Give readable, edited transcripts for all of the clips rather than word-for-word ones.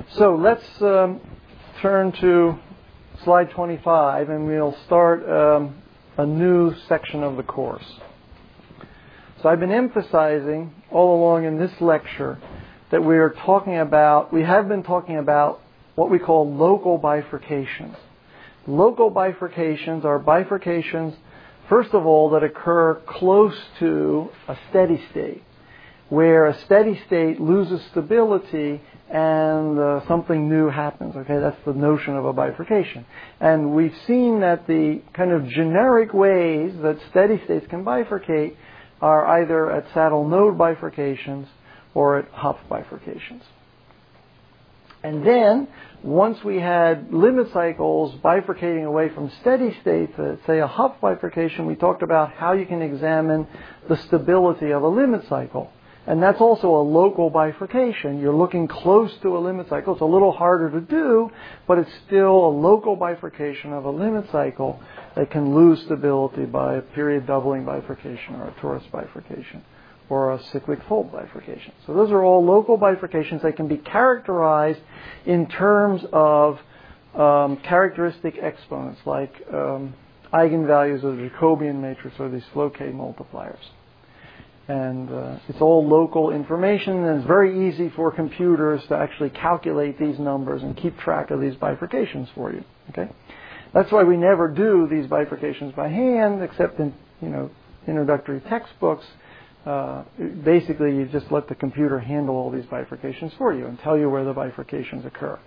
So let's turn to slide 25, and we'll start a new section of the course. So I've been emphasizing all along in this lecture that we have been talking about what we call local bifurcations. Local bifurcations are bifurcations, first of all, that occur close to a steady state, where a steady state loses stability and something new happens. Okay, that's the notion of a bifurcation. And we've seen that the kind of generic ways that steady states can bifurcate are either at saddle node bifurcations or at Hopf bifurcations. And then, once we had limit cycles bifurcating away from steady states, say a Hopf bifurcation, we talked about how you can examine the stability of a limit cycle. And that's also a local bifurcation. You're looking close to a limit cycle. It's a little harder to do, but it's still a local bifurcation of a limit cycle that can lose stability by a period doubling bifurcation or a torus bifurcation or a cyclic fold bifurcation. So those are all local bifurcations that can be characterized in terms of characteristic exponents like eigenvalues of the Jacobian matrix or these flow K multipliers. And it's all local information, and it's very easy for computers to actually calculate these numbers and keep track of these bifurcations for you. Okay, that's why we never do these bifurcations by hand, except in introductory textbooks. Basically, you just let the computer handle all these bifurcations for you and tell you where the bifurcations occur.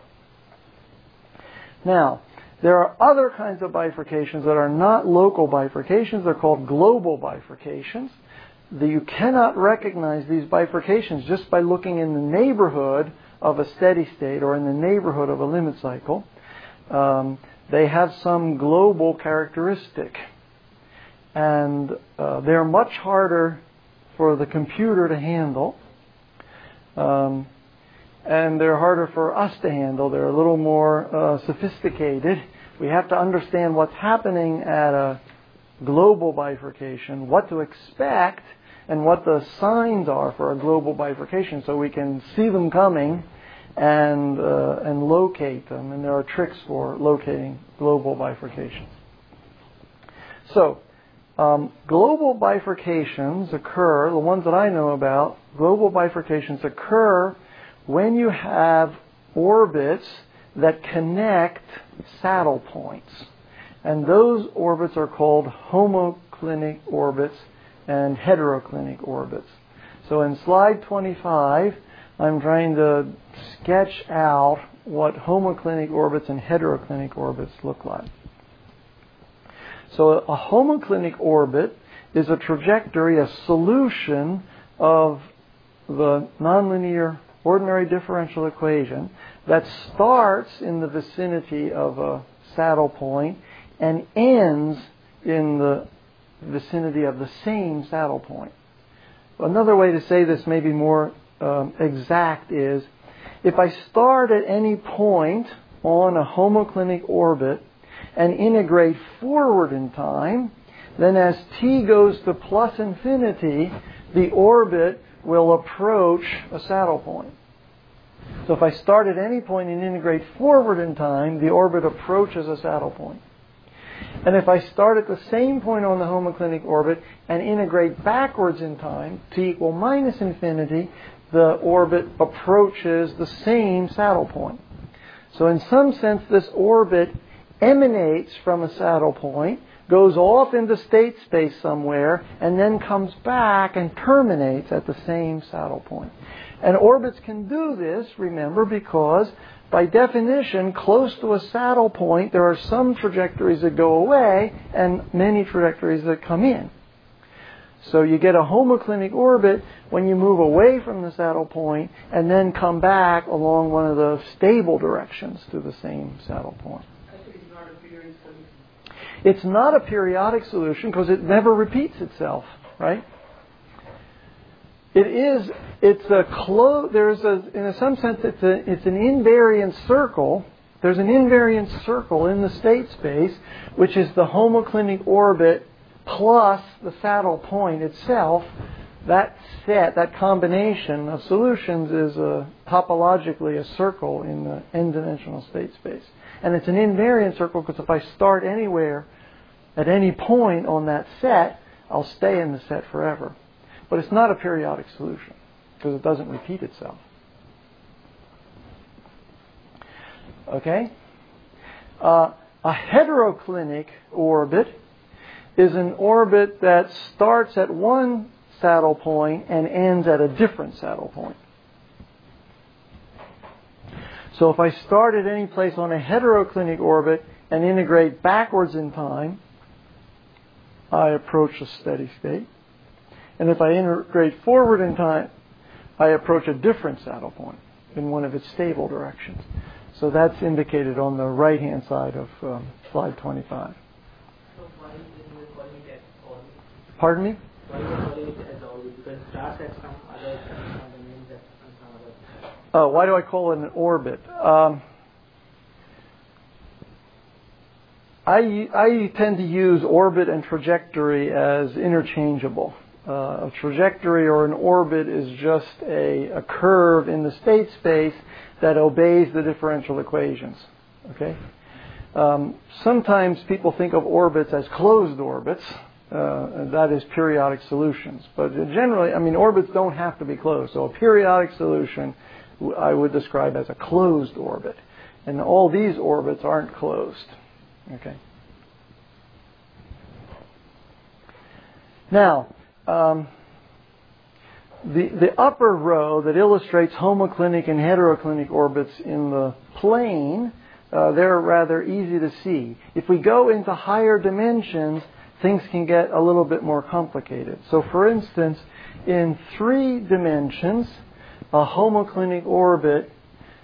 Now, there are other kinds of bifurcations that are not local bifurcations. They're called global bifurcations. You cannot recognize these bifurcations just by looking in the neighborhood of a steady state or in the neighborhood of a limit cycle. They have some global characteristic. And they're much harder for the computer to handle. And they're harder for us to handle. They're a little more sophisticated. We have to understand what's happening at a global bifurcation, what to expect, and what the signs are for a global bifurcation, so we can see them coming and locate them. And there are tricks for locating global bifurcations. So, global bifurcations occur, the ones that I know about, global bifurcations occur when you have orbits that connect saddle points. And those orbits are called homoclinic orbits and heteroclinic orbits. So in slide 25, I'm trying to sketch out what homoclinic orbits and heteroclinic orbits look like. So a homoclinic orbit is a trajectory, a solution of the nonlinear ordinary differential equation that starts in the vicinity of a saddle point and ends in the vicinity of the same saddle point. Another way to say this, maybe more exact, is if I start at any point on a homoclinic orbit and integrate forward in time, then as t goes to plus infinity, the orbit will approach a saddle point. So if I start at any point and integrate forward in time, the orbit approaches a saddle point. And if I start at the same point on the homoclinic orbit and integrate backwards in time, t equal minus infinity, the orbit approaches the same saddle point. So in some sense, this orbit emanates from a saddle point, goes off into state space somewhere, and then comes back and terminates at the same saddle point. And orbits can do this, remember, because by definition, close to a saddle point, there are some trajectories that go away and many trajectories that come in. So you get a homoclinic orbit when you move away from the saddle point and then come back along one of the stable directions to the same saddle point. It's not a periodic solution because it never repeats itself, right? In some sense, it's an invariant circle. There's an invariant circle in the state space, which is the homoclinic orbit plus the saddle point itself, that set, that combination of solutions is topologically a circle in the n-dimensional state space. And it's an invariant circle because if I start anywhere at any point on that set, I'll stay in the set forever. But it's not a periodic solution because it doesn't repeat itself. Okay? A heteroclinic orbit is an orbit that starts at one saddle point and ends at a different saddle point. So if I start at any place on a heteroclinic orbit and integrate backwards in time, I approach a steady state. And if I integrate forward in time, I approach a different saddle point in one of its stable directions. So that's indicated on the right-hand side of slide 25. So why is it calling it as orbit? Pardon me? Why is it calling it as orbit? Because it starts at some other time and ends at some other time. Why do I call it an orbit? I tend to use orbit and trajectory as interchangeable. A trajectory or an orbit is just a curve in the state space that obeys the differential equations. Okay. Sometimes people think of orbits as closed orbits, and that is periodic solutions. But generally, orbits don't have to be closed. So a periodic solution I would describe as a closed orbit. And all these orbits aren't closed. Okay. Now, the upper row that illustrates homoclinic and heteroclinic orbits in the plane, they're rather easy to see. If we go into higher dimensions, things can get a little bit more complicated. So for instance, in 3 dimensions, a homoclinic orbit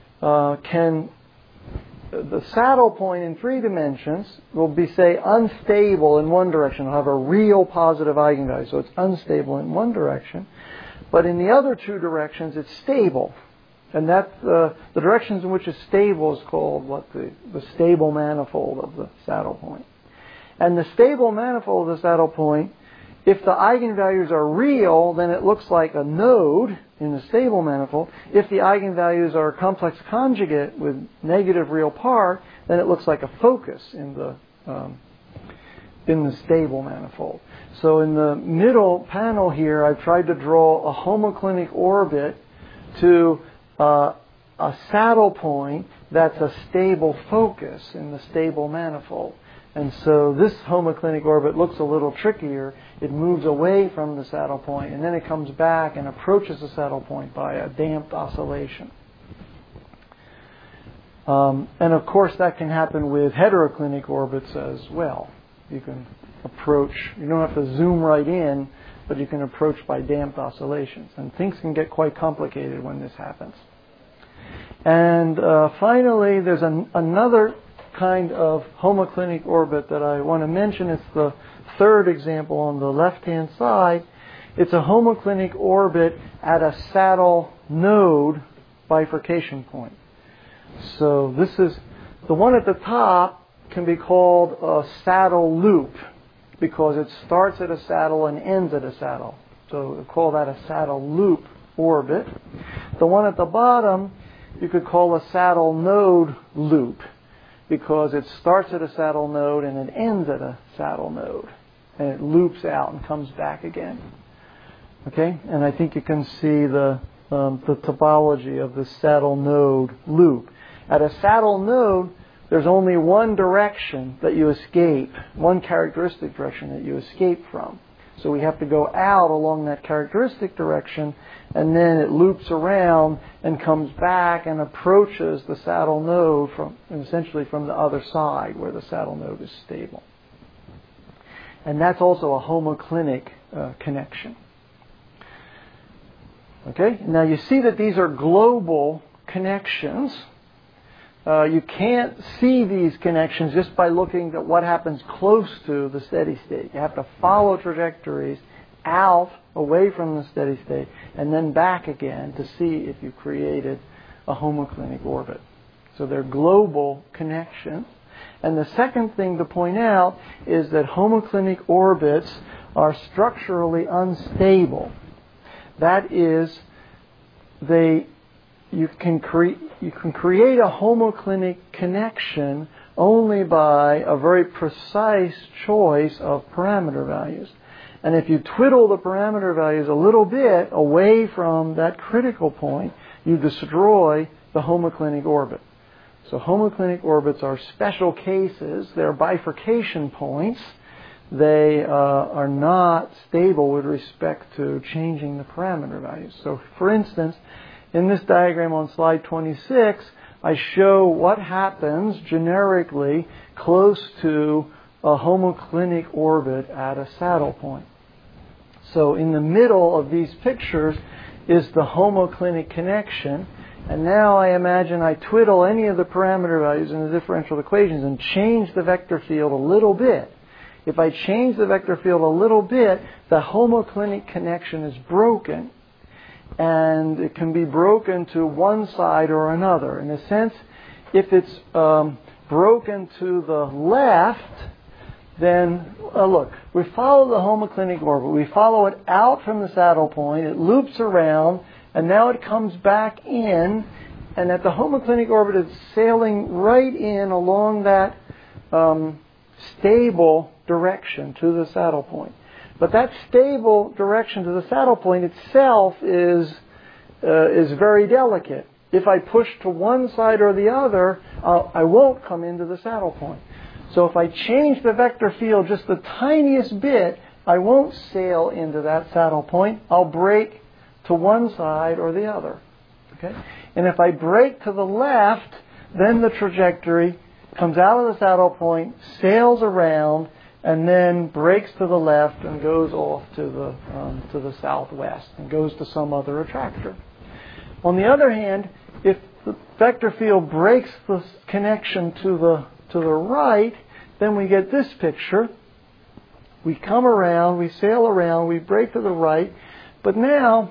the saddle point in 3 dimensions will be, say, unstable in one direction. It'll have a real positive eigenvalue, so it's unstable in one direction. But in the other 2 directions, it's stable. And that's the directions in which it's stable is called the stable manifold of the saddle point. And the stable manifold of the saddle point, if the eigenvalues are real, then it looks like a node in the stable manifold. If the eigenvalues are a complex conjugate with negative real part, then it looks like a focus in the stable manifold. So in the middle panel here, I've tried to draw a homoclinic orbit to a saddle point that's a stable focus in the stable manifold. And so this homoclinic orbit looks a little trickier. It moves away from the saddle point, and then it comes back and approaches the saddle point by a damped oscillation. And of course, that can happen with heteroclinic orbits as well. You can approach, you don't have to zoom right in, but you can approach by damped oscillations. And things can get quite complicated when this happens. And finally, there's another kind of homoclinic orbit that I want to mention. It's the 3rd example on the left-hand side. It's a homoclinic orbit at a saddle node bifurcation point. So this is the one at the top can be called a saddle loop because it starts at a saddle and ends at a saddle. So we'll call that a saddle loop orbit. The one at the bottom you could call a saddle node loop because it starts at a saddle node and it ends at a saddle node. And it loops out and comes back again. Okay? And I think you can see the topology of the saddle node loop. At a saddle node, there's only one direction that you escape, one characteristic direction that you escape from. So we have to go out along that characteristic direction, and then it loops around and comes back and approaches the saddle node essentially from the other side where the saddle node is stable. And that's also a homoclinic connection. Okay? Now you see that these are global connections. You can't see these connections just by looking at what happens close to the steady state. You have to follow trajectories out, away from the steady state, and then back again to see if you created a homoclinic orbit. So they're global connections. And the second thing to point out is that homoclinic orbits are structurally unstable. That is, you can create a homoclinic connection only by a very precise choice of parameter values. And if you twiddle the parameter values a little bit away from that critical point, you destroy the homoclinic orbit. So homoclinic orbits are special cases. They're bifurcation points. They are not stable with respect to changing the parameter values. So, for instance, in this diagram on slide 26, I show what happens generically close to a homoclinic orbit at a saddle point. So in the middle of these pictures is the homoclinic connection. And now I imagine I twiddle any of the parameter values in the differential equations and change the vector field a little bit. If I change the vector field a little bit, the homoclinic connection is broken. And it can be broken to one side or another. In a sense, if it's broken to the left, then, look, we follow the homoclinic orbit. We follow it out from the saddle point. It loops around, and now it comes back in. And at the homoclinic orbit, it's sailing right in along that stable direction to the saddle point. But that stable direction to the saddle point itself is very delicate. If I push to one side or the other, I won't come into the saddle point. So if I change the vector field just the tiniest bit, I won't sail into that saddle point. I'll break to one side or the other. Okay? And if I break to the left, then the trajectory comes out of the saddle point, sails around, and then breaks to the left and goes off to the southwest and goes to some other attractor. On the other hand, if the vector field breaks the connection to the right, then we get this picture. We come around, we sail around, we break to the right, but now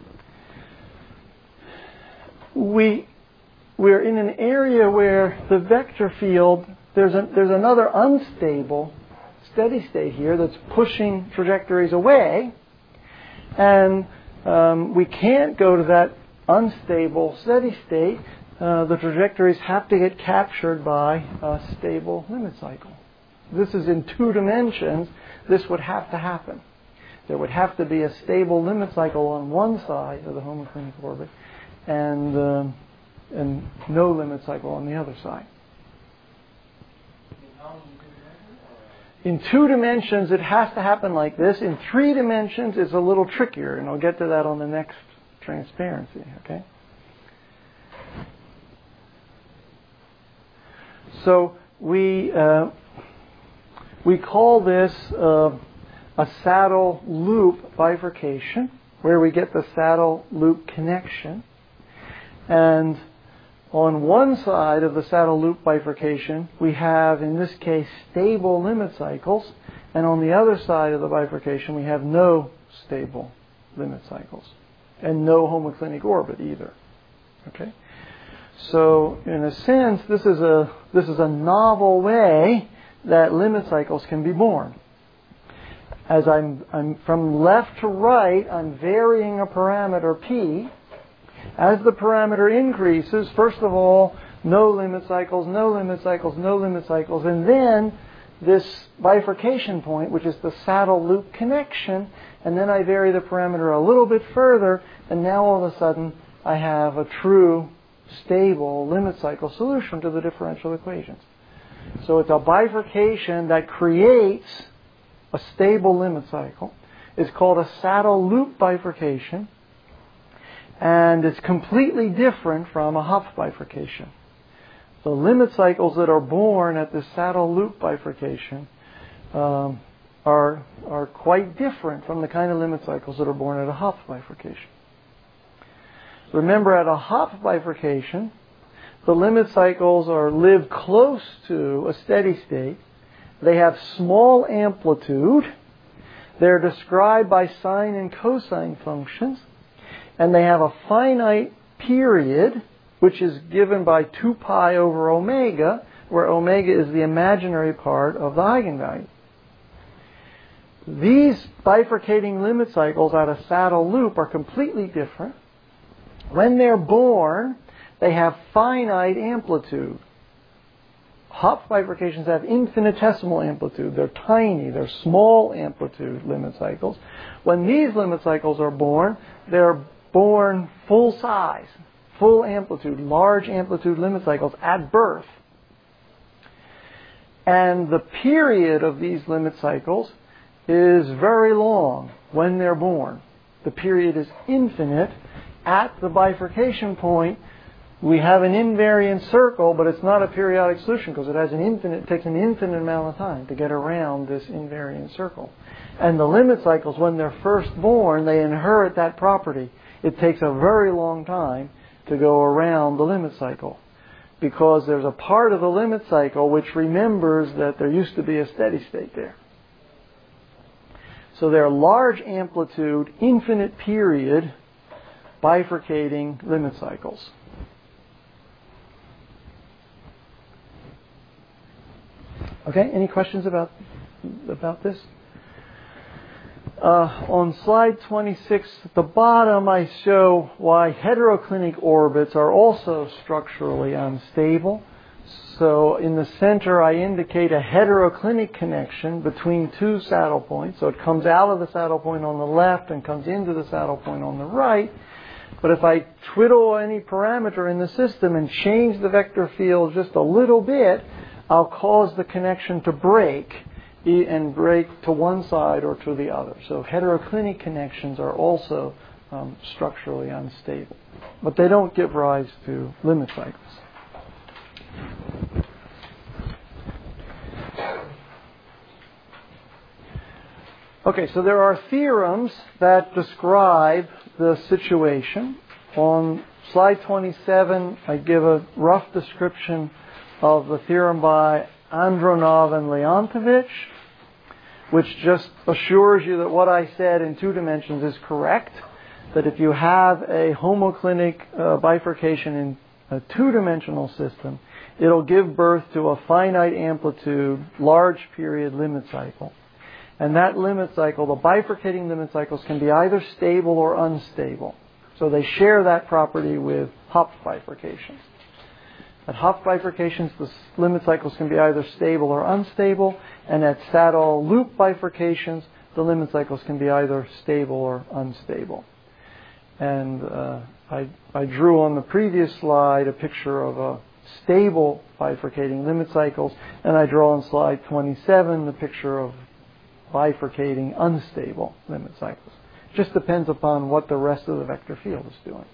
we're in an area where the vector field, there's another unstable steady state here that's pushing trajectories away, and we can't go to that unstable steady state. The trajectories have to get captured by a stable limit cycle. This is in 2 dimensions. This would have to happen. There would have to be a stable limit cycle on one side of the homoclinic orbit and no limit cycle on the other side. In 2 dimensions, it has to happen like this. In 3 dimensions, it's a little trickier, and I'll get to that on the next transparency. Okay. So we call this a saddle loop bifurcation, where we get the saddle loop connection. And on one side of the saddle loop bifurcation, we have, in this case, stable limit cycles. And on the other side of the bifurcation, we have no stable limit cycles. And no homoclinic orbit either. Okay? So, in a sense, this is a novel way that limit cycles can be born. As I'm from left to right, I'm varying a parameter p. As the parameter increases, first of all, no limit cycles, no limit cycles, no limit cycles, and then this bifurcation point, which is the saddle loop connection, and then I vary the parameter a little bit further, and now all of a sudden I have a true stable limit cycle solution to the differential equations. So it's a bifurcation that creates a stable limit cycle. It's called a saddle loop bifurcation. And it's completely different from a Hopf bifurcation. The limit cycles that are born at the saddle loop bifurcation are quite different from the kind of limit cycles that are born at a Hopf bifurcation. Remember, at a Hopf bifurcation, the limit cycles live close to a steady state. They have small amplitude. They're described by sine and cosine functions. And they have a finite period, which is given by 2 pi over omega, where omega is the imaginary part of the eigenvalue. these bifurcating limit cycles out of saddle loop are completely different. When they're born, they have finite amplitude. Hopf bifurcations have infinitesimal amplitude. They're tiny. They're small amplitude limit cycles. When these limit cycles are born, they're born full size, full amplitude, large amplitude limit cycles at birth. And the period of these limit cycles is very long when they're born. The period is infinite. At the bifurcation point, we have an invariant circle, but it's not a periodic solution because it takes an infinite amount of time to get around this invariant circle. And the limit cycles, when they're first born, they inherit that property. It takes a very long time to go around the limit cycle because there's a part of the limit cycle which remembers that there used to be a steady state there. So they're large amplitude, infinite period, bifurcating limit cycles. Okay, any questions about this? On slide 26 at the bottom, I show why heteroclinic orbits are also structurally unstable. So in the center, I indicate a heteroclinic connection between two saddle points. So it comes out of the saddle point on the left and comes into the saddle point on the right. But if I twiddle any parameter in the system and change the vector field just a little bit, I'll cause the connection to break and break to one side or to the other. So heteroclinic connections are also structurally unstable. But they don't give rise to limit cycles. Okay, so there are theorems that describe the situation. On slide 27, I give a rough description of the theorem by Andronov and Leontovich, which just assures you that what I said in 2 dimensions is correct, that if you have a homoclinic bifurcation in a 2-dimensional system, it'll give birth to a finite amplitude, large period limit cycle. And that limit cycle, the bifurcating limit cycles, can be either stable or unstable. So they share that property with Hopf bifurcations. At Hopf bifurcations, the limit cycles can be either stable or unstable, and at saddle loop bifurcations, the limit cycles can be either stable or unstable. And I drew on the previous slide a picture of a stable bifurcating limit cycles, and I draw on slide 27 the picture of bifurcating unstable limit cycles. It just depends upon what the rest of the vector field is doing.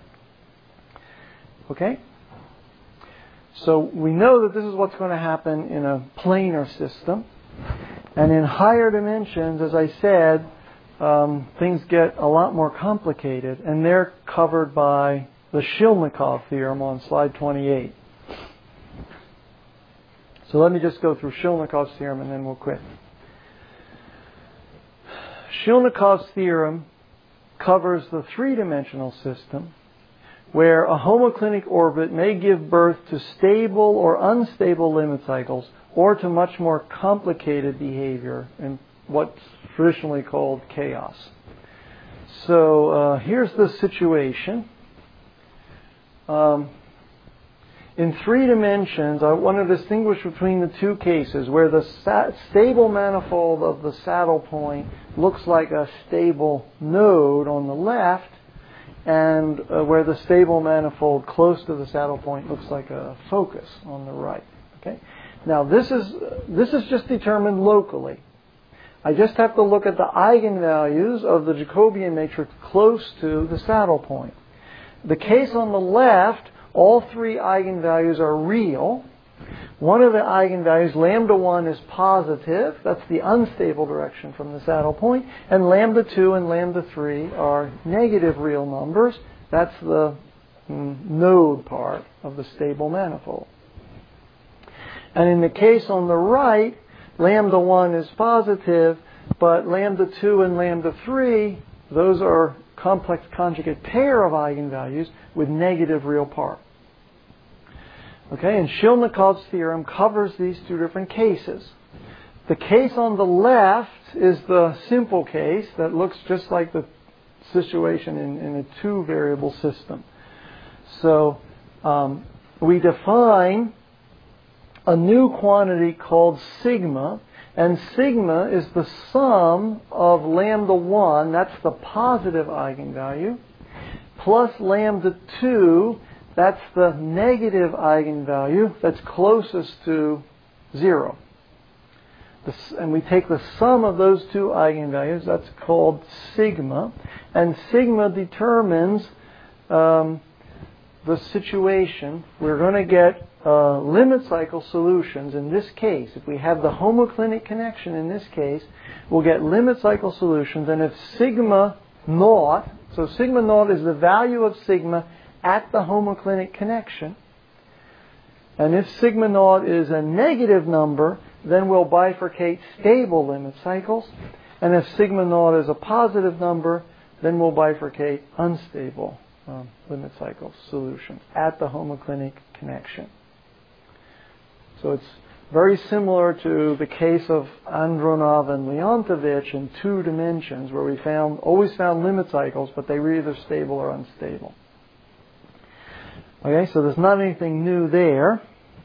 Okay? So we know that this is what's going to happen in a planar system. And in higher dimensions, as I said, things get a lot more complicated, and they're covered by the Shilnikov theorem on slide 28. So let me just go through Shilnikov's theorem and then we'll quit. Shilnikov's theorem covers the 3-dimensional system where a homoclinic orbit may give birth to stable or unstable limit cycles or to much more complicated behavior in what's traditionally called chaos. So here's the situation. In 3 dimensions, I want to distinguish between the 2 cases where the stable manifold of the saddle point looks like a stable node on the left, and where the stable manifold close to the saddle point looks like a focus on the right. Okay? Now this is just determined locally. I just have to look at the eigenvalues of the Jacobian matrix close to the saddle point. The case on the left, all 3 eigenvalues are real. One of the eigenvalues, lambda 1, is positive. That's the unstable direction from the saddle point. And lambda 2 and lambda 3 are negative real numbers. That's the node part of the stable manifold. And in the case on the right, lambda 1 is positive, but lambda 2 and lambda 3, those are complex conjugate pair of eigenvalues with negative real part. Okay, and Shilnikov's theorem covers these 2 different cases. The case on the left is the simple case that looks just like the situation in a two-variable system. So we define a new quantity called sigma, and sigma is the sum of lambda 1, that's the positive eigenvalue, plus lambda 2, that's the negative eigenvalue that's closest to 0. And we take the sum of those two eigenvalues, that's called sigma, and sigma determines the situation. We're going to get limit cycle solutions in this case. If we have the homoclinic connection in this case, we'll get limit cycle solutions, and if sigma naught, so sigma naught is the value of sigma at the homoclinic connection, and if sigma naught is a negative number, then we'll bifurcate stable limit cycles, and if sigma naught is a positive number, then we'll bifurcate unstable limit cycle solutions at the homoclinic connection. So it's very similar to the case of Andronov and Leontovich in 2 dimensions, where we always found limit cycles, but they were either stable or unstable. Okay, so there's not anything new there.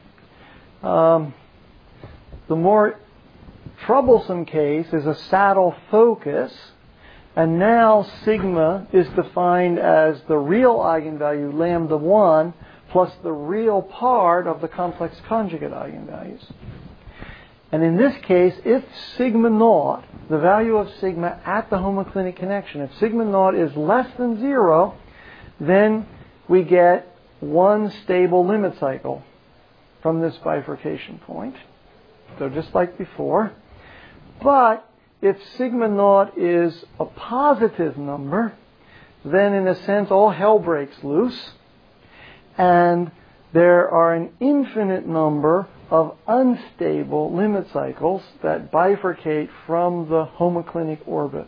The more troublesome case is a saddle focus, and now sigma is defined as the real eigenvalue lambda 1 plus the real part of the complex conjugate eigenvalues. And in this case, if sigma naught, the value of sigma at the homoclinic connection, if sigma naught is less than 0, then we get one stable limit cycle from this bifurcation point. So just like before. But if sigma naught is a positive number, then in a sense all hell breaks loose, and there are an infinite number of unstable limit cycles that bifurcate from the homoclinic orbit.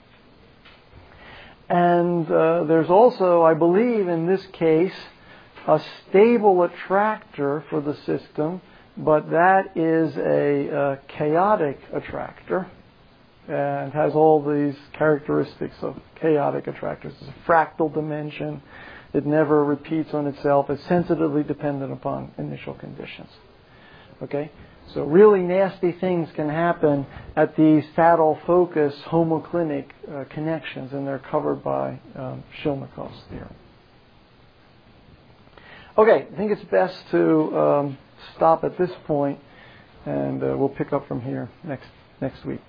And there's also, I believe in this case, a stable attractor for the system, but that is a chaotic attractor and has all these characteristics of chaotic attractors. It's a fractal dimension. It never repeats on itself. It's sensitively dependent upon initial conditions. Okay? So really nasty things can happen at these saddle-focus homoclinic connections, and they're covered by Shilmakov's theorem. Okay, I think it's best to stop at this point, and we'll pick up from here next week.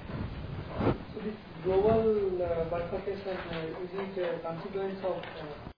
So this global bifurcation, is it a consequence of